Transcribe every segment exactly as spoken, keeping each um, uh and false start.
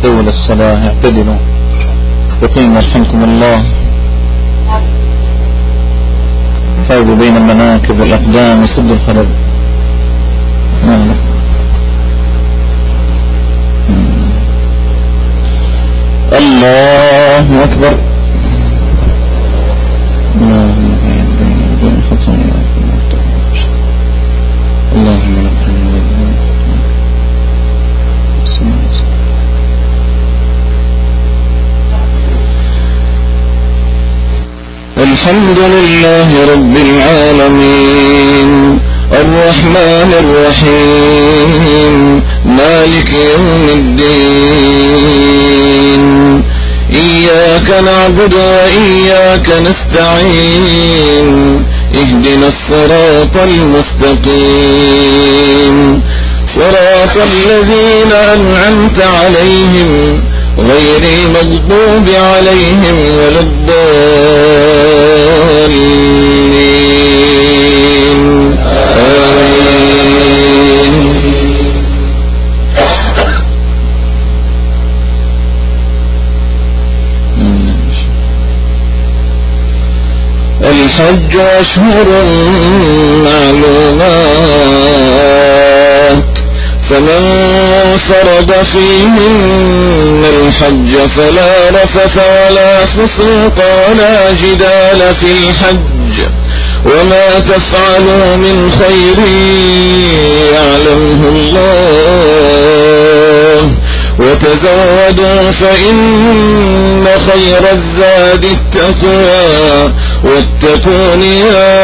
استووا للصلاة اعتدلوا استقيموا يرحمكم الله. حاولوا بين المناكب والأقدام وسدوا الخلل. الله أكبر. اللهم لك الحمد لله رب العالمين الرحمن الرحيم مالك يوم الدين إياك نعبد وإياك نستعين اهدنا الصراط المستقيم صراط الذين أنعمت عليهم غير المغضوب عليهم ولا الضالين آمين. الحج أشهر معلومات فمن فرض فيهن الحج فلا رفث ولا فسوق ولا جدال في الحج وما تفعلوا من خير يعلمه الله وتزودوا فإن خير الزاد التقوى واتقون يا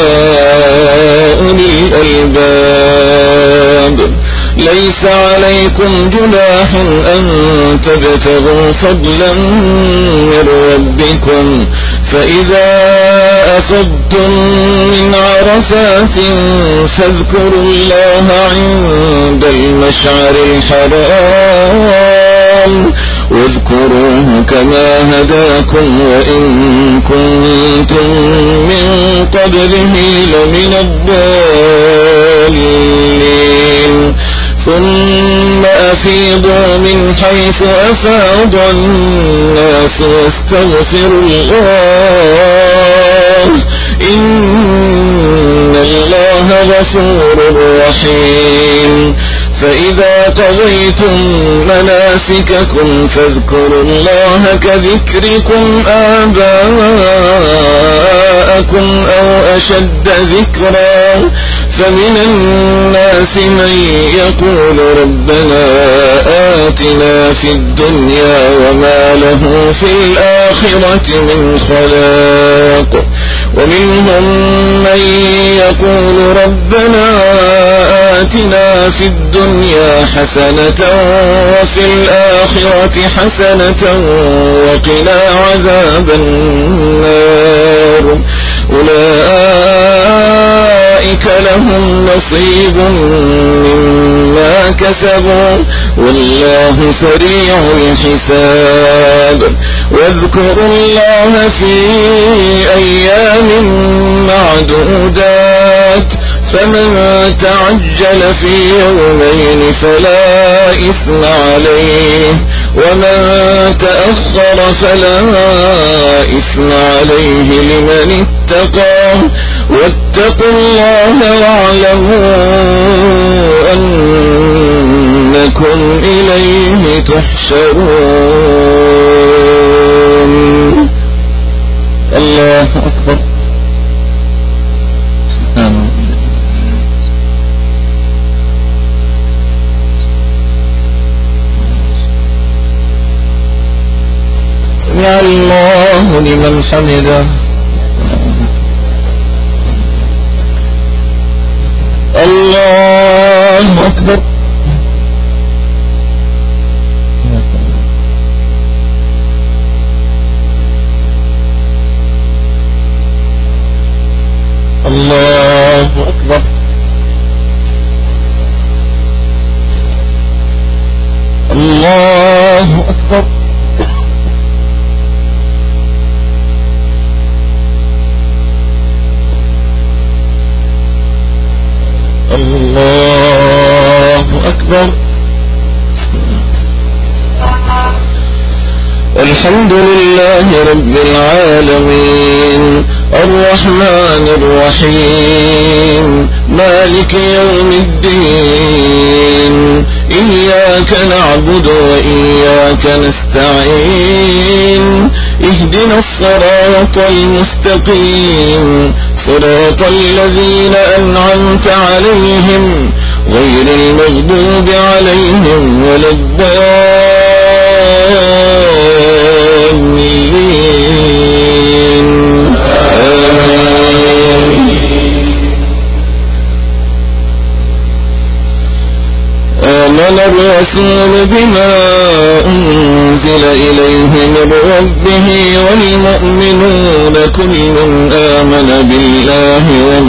أولي الألباب. ليس عليكم جناح أن تبتغوا فضلا من ربكم فإذا أفضتم من عرفات فاذكروا الله عند المشعر الحرام واذكروه كما هداكم وإن كنتم من قبله لمن الضالين. ثم أفيضوا من حيث أفاض الناس واستغفروا الله إن الله غفور رحيم. فإذا قضيتم مناسككم فاذكروا الله كذكركم آباءكم أو أشد ذكرا فمن الناس من يقول ربنا آتنا في الدنيا وما له في الآخرة من خلاق ومنهم من يقول ربنا آتنا في الدنيا حسنة وفي الآخرة حسنة وقنا عذاب النار. أولئك لهم نصيب مما كسبوا والله سريع الحساب. واذكروا الله في أيام معدودات فمن تعجل في يومين فلا إثم عليه ومن تأخر فلا إثم عليه لمن اتقى واتقوا الله واعلموا أنكم إليه تحشرون. الله أكبر. سبحان الله. سمع الله لمن حمده. الله أكبر. الله أكبر. الله أكبر. الله أكبر. الحمد لله رب العالمين الرحمن الرحيم مالك يوم الدين إياك نعبد وإياك نستعين اهدنا الصراط المستقيم صراط الذين أنعمت عليهم غير المغضوب عليهم ولا الضالين آمن الرسول بما أنزل إليه من ربه والمؤمنون كل آمن بالله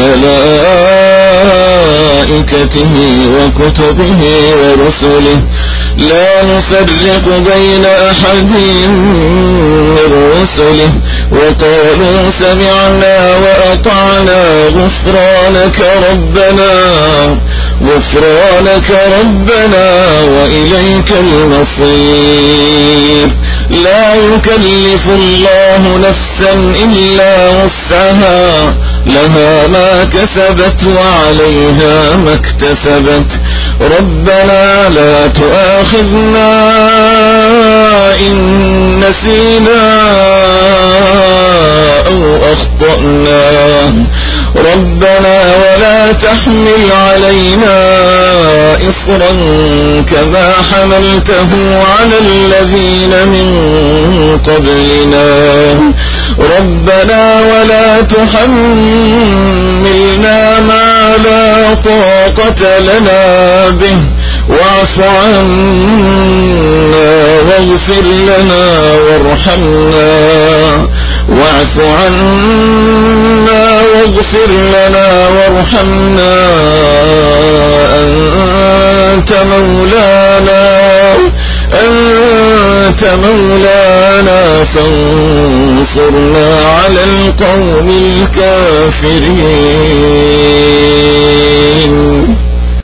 وملائكته وكتبه ورسله لا نفرق بين أحد من رسله وقالوا سمعنا وأطعنا غفرانك ربنا غفرانك ربنا وإليك المصير لا يكلف الله نفسا إلا وسعها لها ما كسبت وعليها ما اكتسبت ربنا لا تؤاخذنا إن نسينا أو أخطأنا ربنا ولا تحمل علينا إصرا كما حملته على الذين من قبلنا ربنا ولا تحملنا ما لا طاقة لنا به واعف عنا واغفر لنا وارحمنا واعف عنا واغفر لنا وارحمنا أنت مولانا أنت مولانا فانصرنا على القوم الكافرين